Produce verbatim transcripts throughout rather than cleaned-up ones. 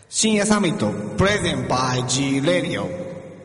深夜サミットプレゼンバイ G レディオ。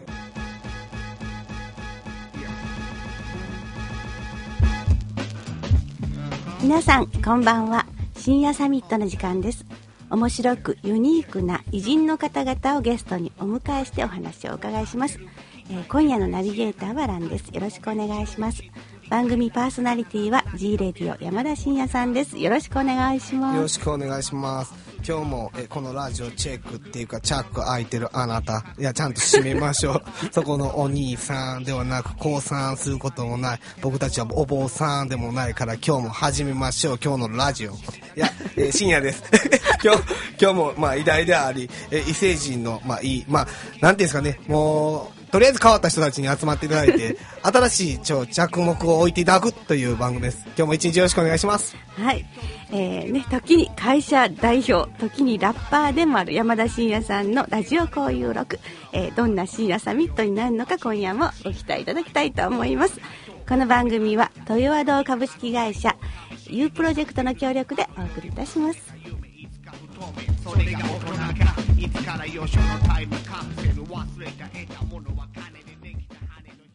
皆さんこんばんは。深夜サミットの時間です。面白くユニークな偉人の方々をゲストにお迎えしてお話をお伺いします。えー、今夜のナビゲーターはランです。よろしくお願いします。番組パーソナリティは G レディオ山田真也さんです。よろしくお願いします。 よろしくお願いします。今日もえこのラジオチェックっていうかチャック開いてるあなた、いやちゃんと閉めましょうそこのお兄さんではなく降参することもない僕たちはお坊さんでもないから今日も始めましょう今日のラジオ。いや、えー、深夜です今日今日もまあ偉大であり、えー、異星人のまあいいまあなんていうんですかね、もうとりあえず変わった人たちに集まっていただいて新しいちょ着目を置いていただくという番組です。今日も一日よろしくお願いします。 はい、えーね、時に会社代表、時にラッパーでもある山田真也さんのラジオ交友録、えー、どんな深夜サミットになるのか今夜もご期待いただきたいと思います。この番組は豊和堂株式会社 U プロジェクトの協力でお送りいたします。それが大人かいつから幼少のタイムカプセル忘れた得たものは金でできた羽の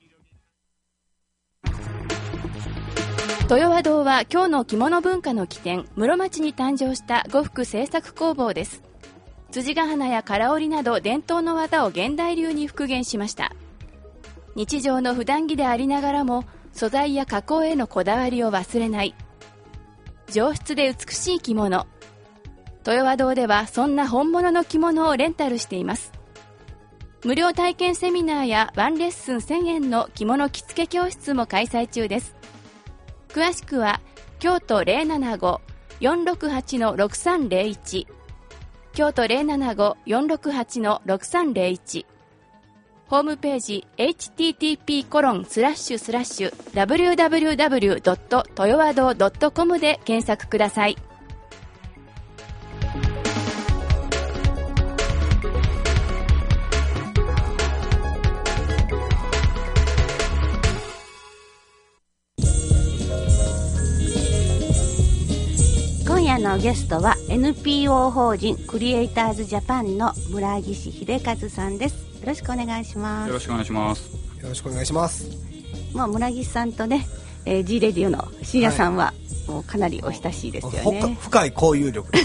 広げ。 豊和堂は今日の着物文化の起点室町に誕生した呉服製作工房です。辻ヶ花や唐織など伝統の技を現代流に復元しました。日常の普段着でありながらも素材や加工へのこだわりを忘れない上質で美しい着物。豊和堂ではそんな本物の着物をレンタルしています。無料体験セミナーやワンレッスンせんえんの着物着付け教室も開催中です。詳しくは京都 ゼロななご よんろくはち ろくさんゼロいち 京都 ゼロななご よんろくはち ろくさんゼロいち、ホームページ エイチティーティーピーコロンスラッシュスラッシュダブリューダブリューダブリュードット豊和堂ドットコム で検索ください。 今夜のゲストは エヌピーオー 法人クリエイターズジャパンの村岸秀和さんです。よろしくお願いします。 よろしくお願いします。 よろしくお願いします。 まあ、村岸さんとね、えー、G レディオの深夜さんは、はい、もうかなりお親しいですよね。 深い交友力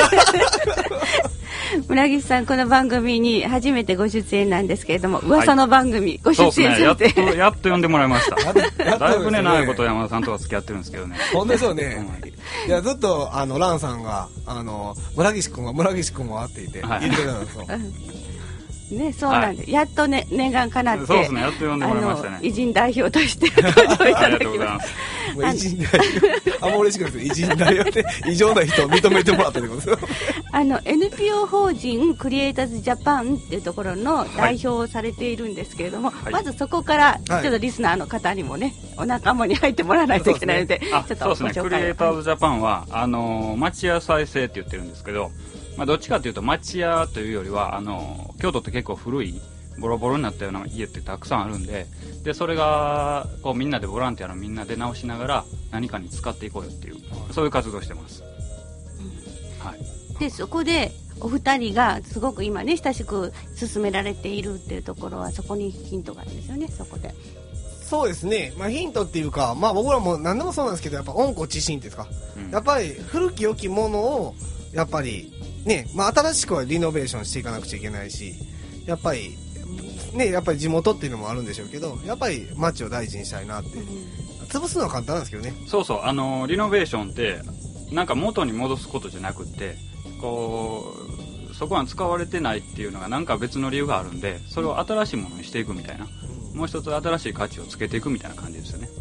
村岸さんこの番組に初めてご出演なんですけれども、噂の番組、はい、ご出演されて、 ね、やっとやっと呼んでもらいましただいぶね長いこと山田さんとは付き合ってるんですけどね。 本当ですよねいやずっとあのランさんがあの村岸君は村岸君はって言って、はい、言ってたんですよね、そうなんで、はい、やっとね念願かなって、 そうですね、やっと呼んでもらいましたね。 偉人代表として登場いただきます。 偉人代表、あんま嬉しくないです。偉人代表って異常な人を認めてもらったってことですよ。 あの エヌピーオー 法人クリエイターズジャパンっていうところの代表をされているんですけれども、はい、まずそこからちょっとリスナーの方にもね、はい、お仲間に入ってもらわないといけないので、 そうですね、ちょっとご紹介。クリエイターズジャパンはあの町屋再生って言ってるんですけど、まあ、どっちかというと町屋というよりはあの京都って結構古いボロボロになったような家ってたくさんあるんで、でそれがこうみんなでボランティアのみんなで直しながら何かに使っていこうよっていう、そういう活動をしてます、うん、はい。 でそこでお二人がすごく今ね親しく進められているっていうところはそこにヒントがあるんですよね。そこでそうですね、まあ、ヒントっていうか、まあ、僕らも何でもそうなんですけど、やっぱ温故知新っていうんですか、うん、やっぱり古き良きものをやっぱりね、まあ、新しくはリノベーションしていかなくちゃいけないし、やっぱりね、やっぱり地元っていうのもあるんでしょうけど、やっぱり街を大事にしたいなって、うん、潰すのは簡単なんですけどね。 そうそう、あのリノベーションってなんか元に戻すことじゃなくってこうそこは使われてないっていうのがなんか別の理由があるんで、それを新しいものにしていくみたいな、うん、もう一つ新しい価値をつけていくみたいな感じですよね。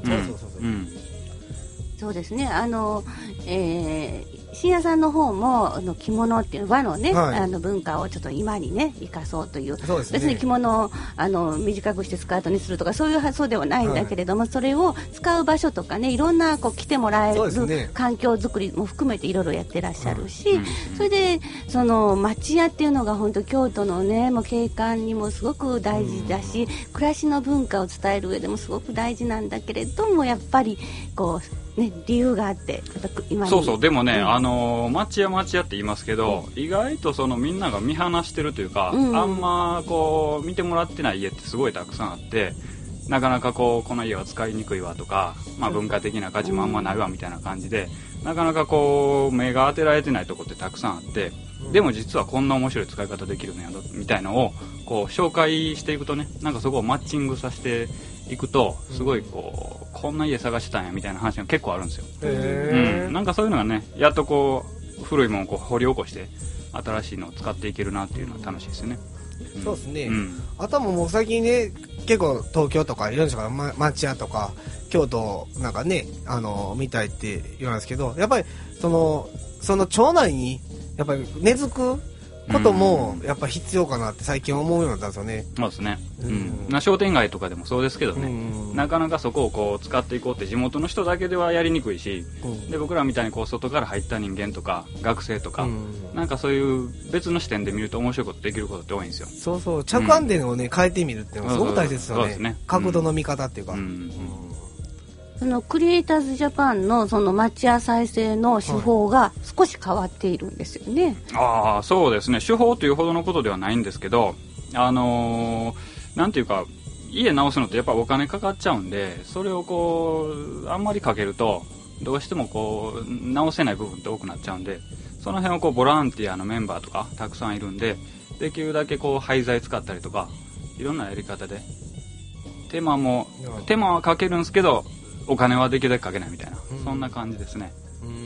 そうですね、あの、えー深夜さんの方もあの着物っていう和のね、はい、あの文化をちょっと今にね生かそうという、そうですね、別に着物をあの短くしてスカートにするとかそういう発想ではないんだけれども、はい、それを使う場所とかね、いろんなこう着てもらえる、ね、環境づくりも含めていろいろやってらっしゃるし、はい、それでその町屋っていうのが本当京都のねもう景観にもすごく大事だし、暮らしの文化を伝える上でもすごく大事なんだけれども、やっぱりこうね、理由があって今そうそうでもね、うん、あの町屋町屋って言いますけど、うん、意外とそのみんなが見放してるというか、うん、あんまこう見てもらってない家ってすごいたくさんあって、なかなかこうこの家は使いにくいわとか、まあ、文化的な価値もあんまないわみたいな感じで、うん、なかなかこう目が当てられてないとこってたくさんあって、うん、でも実はこんな面白い使い方できるのやみたいのをこう紹介していくとね、なんかそこをマッチングさせていくとすごいこう、うん、こんな家探してたんやみたいな話が結構あるんですよ。へー、うん、なんかそういうのがねやっとこう古いものをこう掘り起こして新しいのを使っていけるなっていうのは楽しいですよね。 うん、そうですね、うん、あとはもう最近ね結構東京とかいろんな人が町屋とか京都なんかねあの見たいって言うんですけど、やっぱりそのその町内にやっぱり根付くこともやっぱ必要かなって最近思うようになったんですよね。 そうですね、うんうん、商店街とかでもそうですけどね、うん、なかなかそこをこう使っていこうって地元の人だけではやりにくいし、うん、で僕らみたいにこう外から入った人間とか学生とか、うん、なんかそういう別の視点で見ると面白いことできることって多いんですよ。 そうそう、着眼点をね、うん、変えてみるっていうのはすごく大切ですよね。そうですね、角度の見方っていうか、うんうんうん、 そのクリエイターズジャパンのその町屋再生の手法が少し変わっているんですよね。 はい、ああそうですね、手法というほどのことではないんですけど、あのー、なんていうか家直すのってやっぱお金かかっちゃうんで、それをこうあんまりかけるとどうしてもこう直せない部分って多くなっちゃうんで、その辺をこうボランティアのメンバーとかたくさんいるんで、できるだけこう廃材使ったりとかいろんなやり方で手間も手間はかけるんですけどお金はできるだけかけないみたいな、うん、そんな感じですね。うん、うん、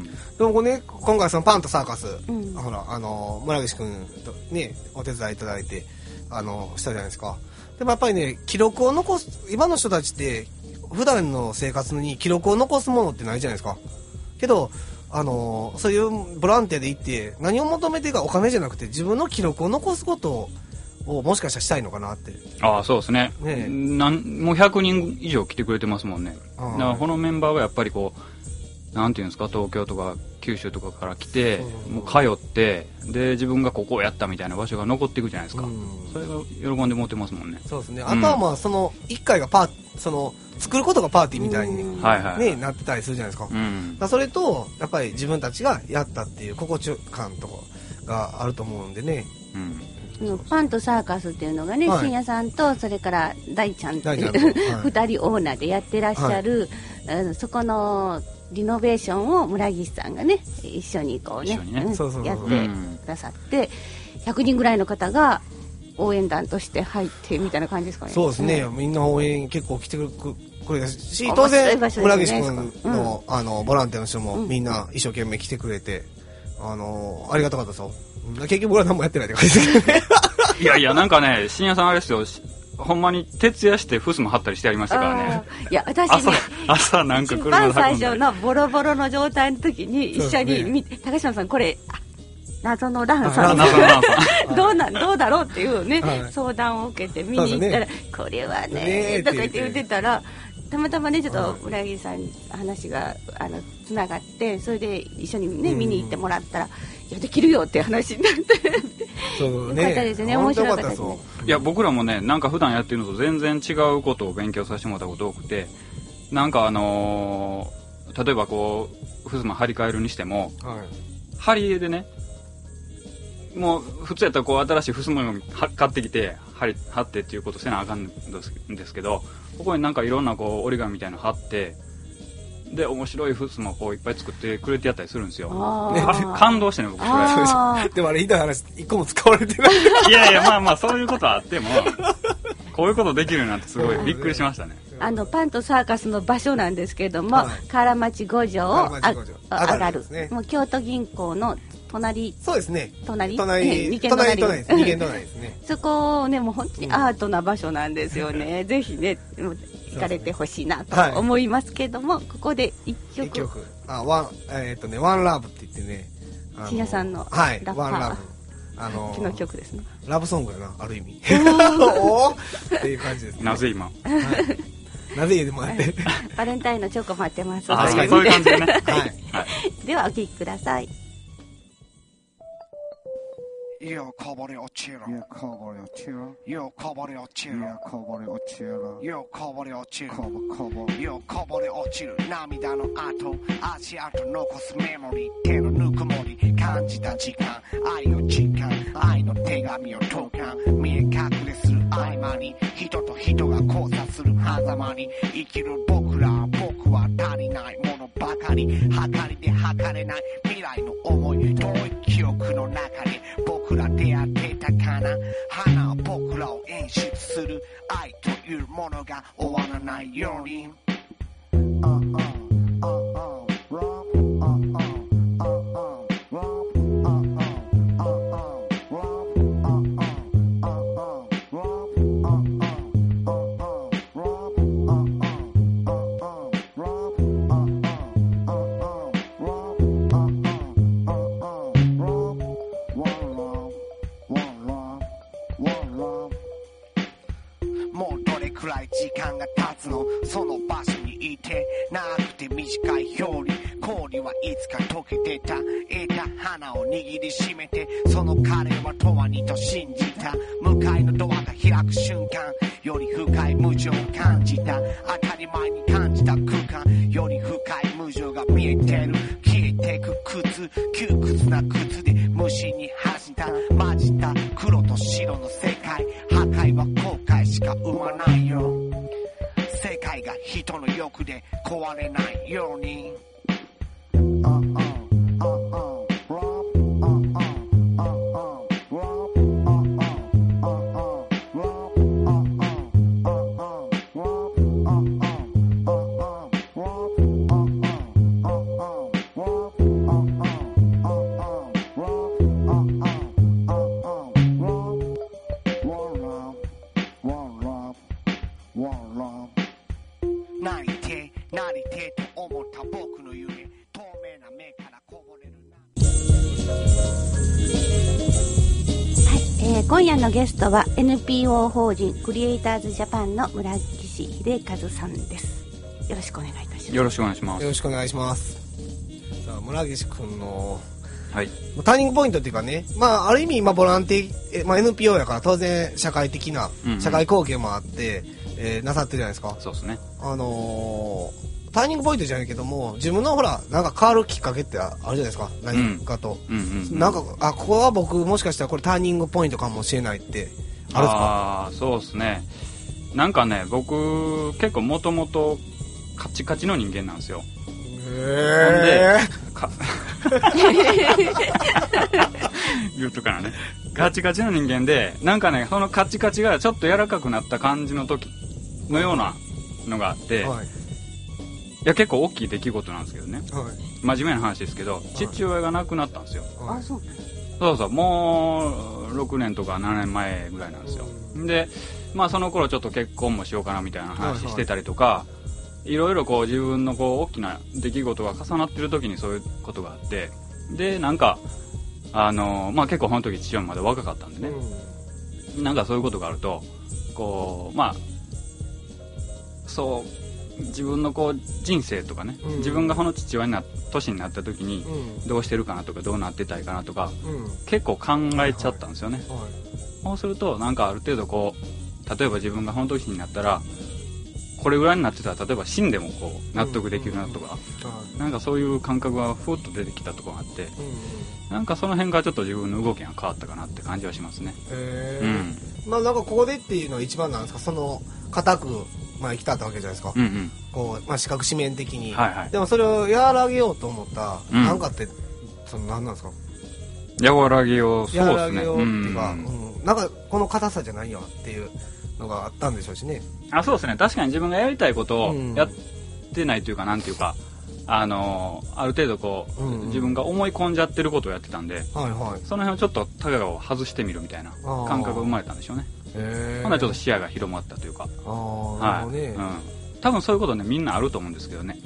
でもね今回そのパンとサーカス、うん、ほらあの村岸君とねお手伝いいただいてあのしたじゃないですか。でもやっぱりね記録を残す、今の人たちって普段の生活に記録を残すものってないじゃないですか。けどあのそういうボランティアで行って何を求めてかお金じゃなくて自分の記録を残すことををもしかしたらしたいのかなって。 ああそうですね、ねなんもうひゃくにん以上来てくれてますもんね。だからこのメンバーはやっぱりこうなんていうんですか、東京とか九州とかから来てもう通ってで自分がここをやったみたいな場所が残っていくじゃないですか、うん、それが喜んで持ってますもんね。 そうですね。あとはまあそのいっかいがパーその作ることがパーティーみたいに、ねうんね、なってたりするじゃないですか、うん、だそれとやっぱり自分たちがやったっていう心地感とかがあると思うんでね、うんパンとサーカスっていうのがね、はい、深夜さんとそれから大ちゃんっていうふたりオーナーでやってらっしゃる、はい、そこのリノベーションを村岸さんがね一緒にこうね、ねうん、やってくださって、うん、ひゃくにんぐらいの方が応援団として入ってみたいな感じですかね。 そうですね、うん、みんな応援結構来てくれたし、当然、ね、村岸君の、うん、あのボランティアの人もみんな一生懸命来てくれて、あのありがたかったですよ。結局俺は何もやってないって感じですけどねいやいやなんかね深夜さんあれですよ、ほんまに徹夜してフスも張ったりしてやりましたからね。 いや私ね朝, 朝なんか車で運んだり最初のボロボロの状態の時に一緒に見て、ね、高島さんこれ謎のランさんどうなんどうだろうっていうね、はい、相談を受けて見に行ったら、ね、これは ね, ねとか言って言ってたらたまたまねちょっと村木さんに話があのつながって、それで一緒にね見に行ってもらったら、いやできるよっていう話になってそうね、よかったですね、面白かったですね。 いや僕らもねなんか普段やってるのと全然違うことを勉強させてもらったこと多くて、なんかあのー、例えばこうフスマ張り替えるにしても、はい、針絵でねもう普通やったらこう新しいフスマを買ってきて針貼ってっていうことせなあかんんですけど、ここになんかいろんなこう折り紙みたいなの貼ってで面白いフスマをこういっぱい作ってくれてやったりするんですよ。感動してね僕それでもあれひどい話一個も使われてないいやいやまあまあそういうことはあってもこういうことできるなんてすごいびっくりしましたね。 あのパンとサーカスの場所なんですけども、はい、河原町五条を上がる、ね、もう京都銀行の隣、 そうですね、 隣隣二軒隣です二軒隣ですねそこねもう本当にアートな場所なんですよね、うん、ぜひね行かれてほしいなと思いますけども、はい、ここで一曲、一曲あワンえー、っとねワンラブって言ってね、 深夜さんのはい、ワンラブあのー、の曲ですね。 ラブソングやなある意味おっていう感じですね。 なぜ今、はい、 なぜ家でもやってバレンタインのチョコ待ってます。 あ確かにそういう感じでね、はいはい、ではお聴きください。 よこぼれ落ちろよこぼれ落ちろよこぼれ落ちろよこぼれ落ちろよこぼれ落ちるこぼこぼよこぼれ落ちる涙の跡足跡残すメモリー手のぬくもり感じた時間愛の時間愛の手紙を投函見え隠れする合間に人と人が交差する狭間に生きる僕ら僕は足りないものばかり計りで測れない未来の思い遠い記憶の中で僕ら出会ってたかな花は僕らを演出する愛というものが終わらないように時間が経つのその場所にいて長くて短い氷氷はいつか溶けてた得た花を握りしめてその彼は永遠にと信じた向かいのドアが開く瞬間より深い無情を感じた当たり前に感じた空間より深い無情が見えてる消えてく靴窮屈な靴で虫に走った混じった黒と白の世界破壊は後悔しか生まないよ世界が人の欲で壊れないように今夜のゲストは エヌピーオー 法人クリエイターズジャパンの村岸秀和さんです。よろしくお願いいたします。 よろしくお願いします。 よろしくお願いします。さあ村岸くんの、 はい、 ターニングポイントっていうかね、まあある意味今ボランティア、まあ、エヌピーオー やから当然社会的な社会貢献もあって、うんうんえー、なさってるじゃないですか。 そうですね。 あのーターニングポイントじゃないけども自分のほらなんか変わるきっかけってあるじゃないですか何かと、うんうんうんうん、なんかあここは僕もしかしたらこれターニングポイントかもしれないってあるんですか？ ああそうですね。なんかね僕結構もともとカチカチの人間なんですよ。 へえ言うとからねカチカチの人間でなんかねそのカチカチがちょっと柔らかくなった感じの時のようなのがあって、はいいや結構大きい出来事なんですけどね、はい、真面目な話ですけど、はい、父親が亡くなったんですよ、 はい、あそうそうそうもうろくねんとかななねんまえぐらいなんですよ、うん、でまあその頃ちょっと結婚もしようかなみたいな話してたりとか、はいはい、いろいろこう自分のこう大きな出来事が重なってる時にそういうことがあってでなんかあのまあ結構この時父親もまだ若かったんでね、うん、なんかそういうことがあるとこうまあそう自分のこう人生とかね、うん、自分がこの父親にな年になった時にどうしてるかなとかどうなってたいかなとか、うん、結構考えちゃったんですよね、はいはい、そうするとなんかある程度こう例えば自分がこの年になったらこれぐらいになってたら例えば死んでもこう納得できるなとか、うん、なんかそういう感覚がふっと出てきたところがあって、うん、なんかその辺がちょっと自分の動きが変わったかなって感じはしますね。 へー、うん、まあなんかここでっていうのは一番なんですかその固くまあ生きたったわけじゃないですか、うんうん、こうまあ、視覚紙面的に、はいはい、でもそれを和らげようと思った、うん、なんかってその何なんですか和らげようそうですね和らげようっていうか、うんうん、なんかこの硬さじゃないよっていうのがあったんでしょうしね。 あそうですね確かに自分がやりたいことをやってないというか、うん、なんていうかあのー、ある程度こう、うんうん、自分が思い込んじゃってることをやってたんで、はいはい、その辺をちょっとタガを外してみるみたいな感覚が生まれたんでしょうね。ほんならちょっと視野が広まったというか。 ああ、なるほどね。 はい、うん。 多分そういうことねみんなあると思うんですけどね。 うん、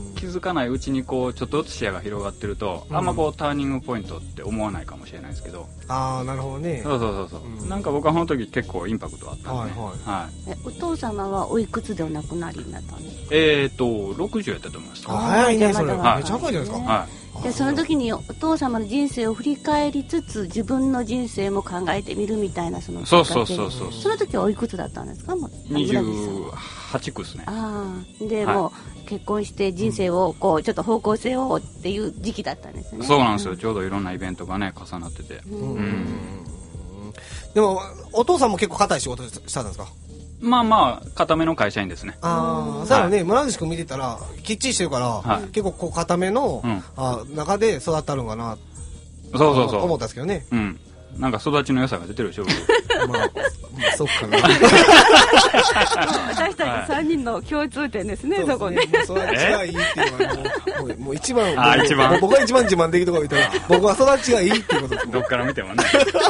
気づかないうちにこうちょっとずつ視野が広がってると、うん、あんまこうターニングポイントって思わないかもしれないですけど。 ああなるほどね。 そうそうそうそう、うん、なんか僕はこの時結構インパクトあったんで、はいはいはい、えお父様はおいくつでお亡くなりになったんですか？ えーとろくじゅうやったと思います。 あ早いねそれ、 はい、 めちゃ若いじゃないですか、 はい、 でその時にお父様の人生を振り返りつつ自分の人生も考えてみるみたいなそのそうそうそうそうその時はおいくつだったんですか？もうにじゅうはち区ですね。 ああで、はい、もう結婚して人生をこうちょっと方向性をっていう時期だったんですね。 そうなんですよ、うん、ちょうどいろんなイベントがね重なってて、うんうん、 でもお父さんも結構固い仕事したんですか？ まあまあ固めの会社員ですね。 ああ、そうだね、村西君見てたらきっちりしてるから、はい、結構こう固めの、うん、あ中で育ったのかなそうそうそう思ったんですけどね。 うん。なんか育ちの良さが出てるでしょ。 まあ、まあ、そっかな。 私たちさんにんの共通点ですね、はい、そこね。 そもう育ちがいいっていうのはもう、もうもう一番、 あ一番僕が一番自慢できるところ見たら、僕は育ちがいいっていうことです。 どっから見てもね。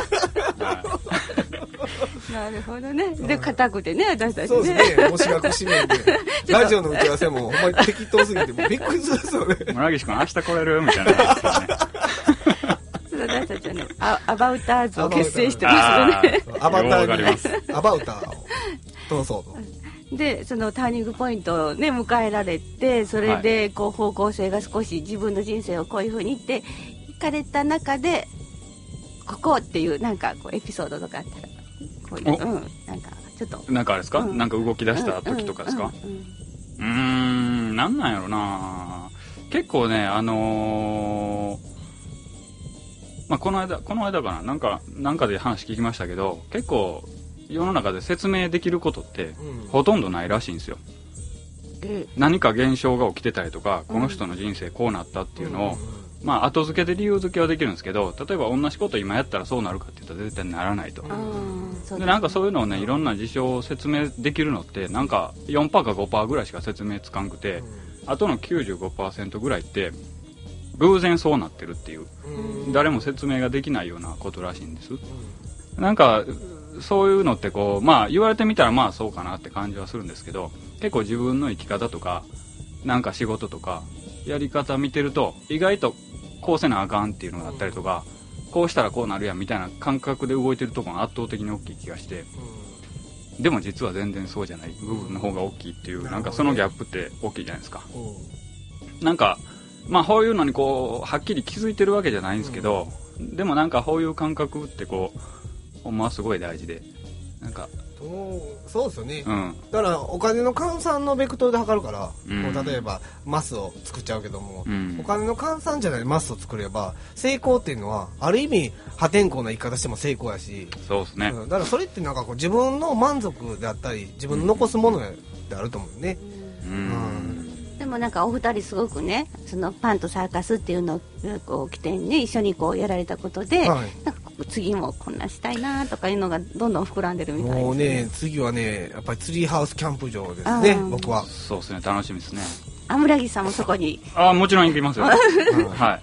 なるほどね。で、硬くてね、私たちね。 そうですね。もし学紙面で。ラジオの打ち合わせも、ほんまに適当すぎて、もうびっくりするんですよね。 村岸君、明日来れるみたいな、ね。 私たちはね、ア, アバウターズを結成してますよね。 アバウターに、アバウターを通そうと。 で、そのターニングポイントをね、迎えられて、それで、こう、方向性が少し自分の人生をこういう風に言って、いかれた中で、ここっていう、なんか、こう、エピソードとかあったら、こういう、うん、なんか、ちょっと。 なんかあれですか、うん、なんか動き出した時とかですか？うーん、なんなんやろな結構ね、あのー、まあ、この間、この間かな、なんか、なんかで話聞きましたけど、結構、世の中で説明できることって、ほとんどないらしいんですよ。うん、何か現象が起きてたりとか、この人の人生こうなったっていうのを、うん、まあ、後付けで理由付けはできるんですけど、例えば同じこと今やったらそうなるかって言ったら絶対ならないと。うん、で、なんかそういうのをね、いろんな事象を説明できるのって、なんか よんパーセント か ごパーセント ぐらいしか説明つかんくて、あとの きゅうじゅうごパーセント ぐらいって、偶然そうなってるっていう、うん、誰も説明ができないようなことらしいんです、うん、なんかそういうのってこうまあ言われてみたらまあそうかなって感じはするんですけど、結構自分の生き方とかなんか仕事とかやり方見てると意外とこうせなあかんっていうのがあったりとか、うん、こうしたらこうなるやんみたいな感覚で動いてるところが圧倒的に大きい気がして、うん、でも実は全然そうじゃない部分の方が大きいっていう、なんかそのギャップって大きいじゃないですか、うん、なんかまあこういうのにこうはっきり気づいてるわけじゃないんですけど、うん、でもなんかこういう感覚ってこうほんますごい大事で、なんかそうですよね、 うん、 だからお金の換算のベクトルで測るから、うん、こう例えばマスを作っちゃうけども、うん、お金の換算じゃないマスを作れば成功っていうのはある意味破天荒な言い方しても成功やし、 そうですね、 うん、だからそれってなんかこう自分の満足であったり自分の残すものであると思うね、うんうんでもなんかお二人すごくね、そのパンとサーカスっていうのをこう起点に一緒にこうやられたことで、はい、なんか次もこんなしたいなとかいうのがどんどん膨らんでるみたいですね。 もうね、次はね、やっぱりツリーハウスキャンプ場ですね、僕は。 そうですね、楽しみですね。 あ、村木さんもそこに。 あ、もちろん行きますよ。はい。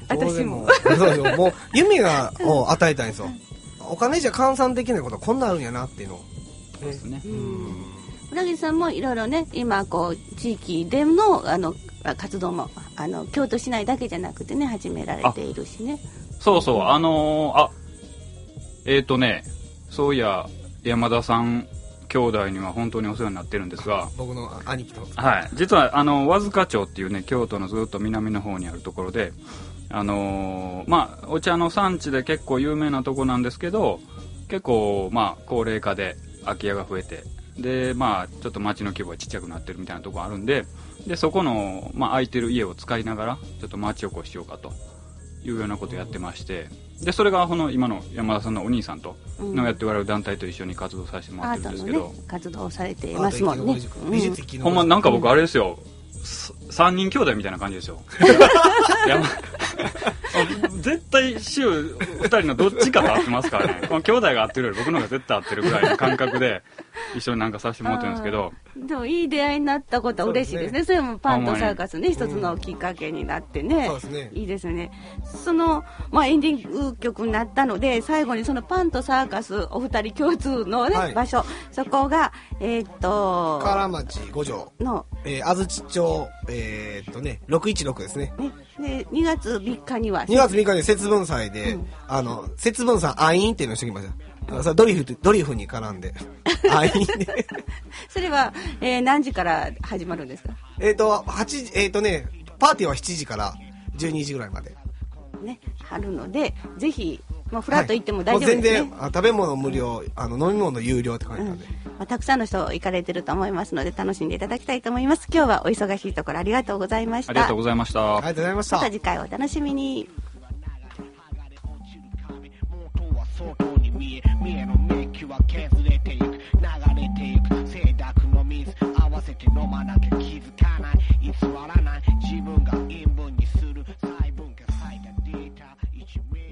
私も。 そうよ、もう夢がを与えたいんですよ。お金じゃ換算できないことこんなあるんやなっていうのを。 そうですね。 うん村木さんもいろいろね、今こう地域でのあの活動もあの京都市内だけじゃなくてね始められているしね。 そうそう、あのー、あえっ、ー、とねそういや山田さん兄弟には本当にお世話になってるんですが、 僕の兄貴と、 はい、実はあの和塚町っていうね京都のずっと南の方にあるところで、あのー、まあお茶の産地で結構有名なとこなんですけど、結構まあ高齢化で空き家が増えて。でまあちょっと町の規模がちっちゃくなってるみたいなところあるんで、でそこの、まあ、空いてる家を使いながらちょっと町おこししようかというようなことをやってまして、でそれがこの今の山田さんのお兄さんとのやっておられる団体と一緒に活動させてもらってるんですけど、 ね、活動されていますもんね。 うん、ほんまなんか僕あれですよ、さんにん兄弟みたいな感じですよ。絶対週ふたりのどっちかと合ってますからね。この兄弟が合ってるより僕の方が絶対合ってるぐらいの感覚で、 一緒になんかさせてもらってるんですけど。 でもいい出会いになったことは嬉しいですね。それもパンとサーカスね、一つのきっかけになってね。 そうですね。 いいですね。その、まあエンディング曲になったので、最後にそのパンとサーカス、お二人共通のね、はい、場所、そこが、えー、っと、 河原町五条の、えー、安土町、えー、っとね、ろくいちろくですね。 ねで、にがつみっかには。 にがつみっかに節分祭で、うん、あの、節分祭アイーンっていうのをしてきました。それドリフ、ドリフに絡んで。アイーンで。 それは、えー、何時から始まるんですか？ えっと、はちじ、えっとね、パーティーはしちじからじゅうにじぐらいまで。 ね、あるので、ぜひ、まあ、フラッと行っても大丈夫ですね。はい、 もう全然、食べ物無料、あの、飲み物有料って感じなんで。うん、 まあ、たくさんの人行かれてると思いますので、楽しんでいただきたいと思います。今日はお忙しいところありがとうございました。 ありがとうございました。 ありがとうございました。 また次回お楽しみに。 見えのメッキは削れていく、流れていく、清濁の水合わせて飲まなきゃ気づかない、偽らない自分が陰分にする細分化されたデータ一面